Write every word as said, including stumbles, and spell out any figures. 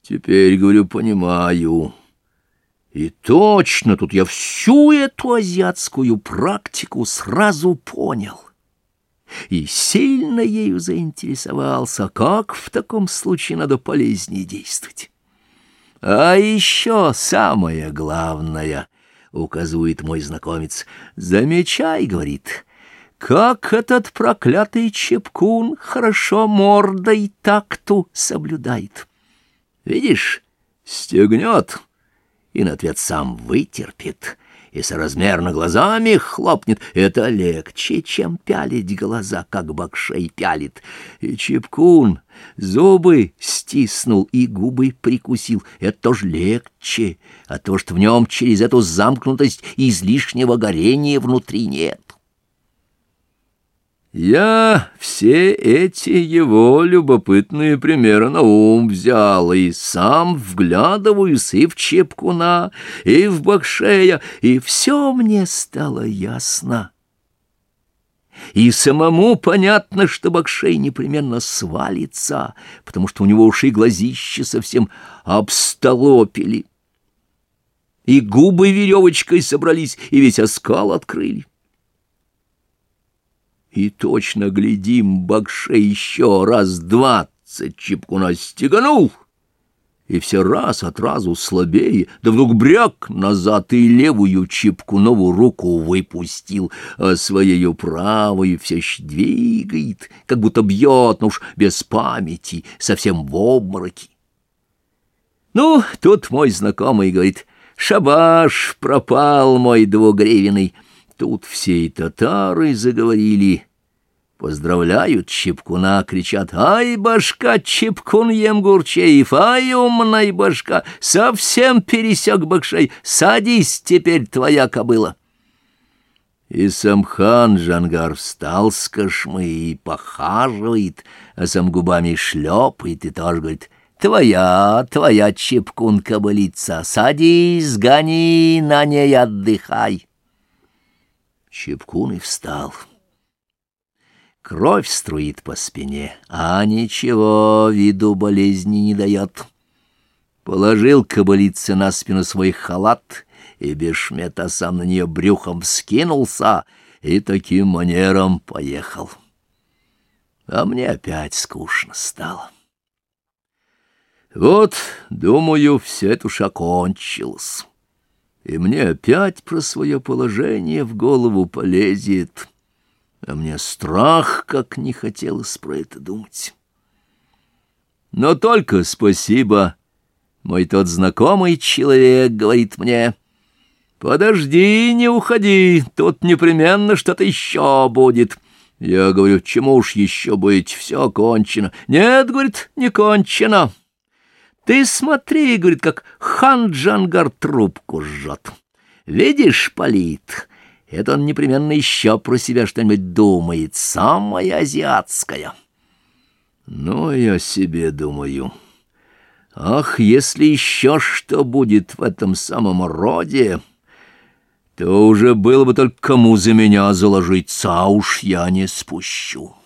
Теперь, говорю, понимаю. И точно тут я всю эту азиатскую практику сразу понял. И сильно ею заинтересовался, как в таком случае надо полезнее действовать. А еще самое главное, указывает мой знакомец, замечай, говорит, как этот проклятый Чепкун хорошо мордой такту соблюдает. Видишь, стегнет и на ответ сам вытерпит, и соразмерно глазами хлопнет. Это легче, чем пялить глаза, как Бакшей пялит. И Чепкун зубы стиснул и губы прикусил. Это тоже легче, а то, что в нем через эту замкнутость излишнего горения внутри нет. Я все эти его любопытные примеры на ум взял, и сам вглядываюсь и в Чепкуна, и в Бакшея, и все мне стало ясно. И самому понятно, что Бакшей непременно свалится, потому что у него уши и глазища совсем обстолопили, и губы веревочкой собрались, и весь оскал открыли. И точно глядим, Бакшей еще раз двадцать Чепкуна стеганул, и все раз от разу слабее, да вдруг бряк назад и левую Чепкунову руку выпустил, а своею правой все еще двигает, как будто бьет, но уж без памяти, совсем в обмороке. Ну, тут мой знакомый говорит: «Шабаш, пропал мой двугривенный». Тут все и татары заговорили, поздравляют Чепкуна, кричат: «Ай, башка, Чепкун Емгурчеев, ай, умная башка, совсем пересек Бакшей, садись, теперь твоя кобыла». И сам хан Джангар встал с кошмы и похаживает, а сам губами шлепает и тоже говорит: «Твоя, твоя, Чепкун, кобылица, садись, гони, на ней отдыхай». Чепкун и встал. Кровь струит по спине, а ничего, виду болезни не дает. Положил кобылице на спину свой халат, и бешмета сам на нее брюхом вскинулся и таким манером поехал. А мне опять скучно стало. Вот, думаю, все это уж окончилось. И мне опять про свое положение в голову полезет, а мне страх, как не хотелось про это думать. Но только спасибо, мой тот знакомый человек говорит мне: «Подожди, не уходи, тут непременно что-то еще будет». Я говорю: «Чему уж еще быть, все кончено». «Нет, — говорит, — не кончено. Ты смотри, — говорит, — как хан Джангар трубку жжет. Видишь, палит, это он непременно еще про себя что-нибудь думает, самое азиатское». Ну, я себе думаю: ах, если еще что будет в этом самом роде, то уже было бы только кому за меня заложиться, а уж я не спущу.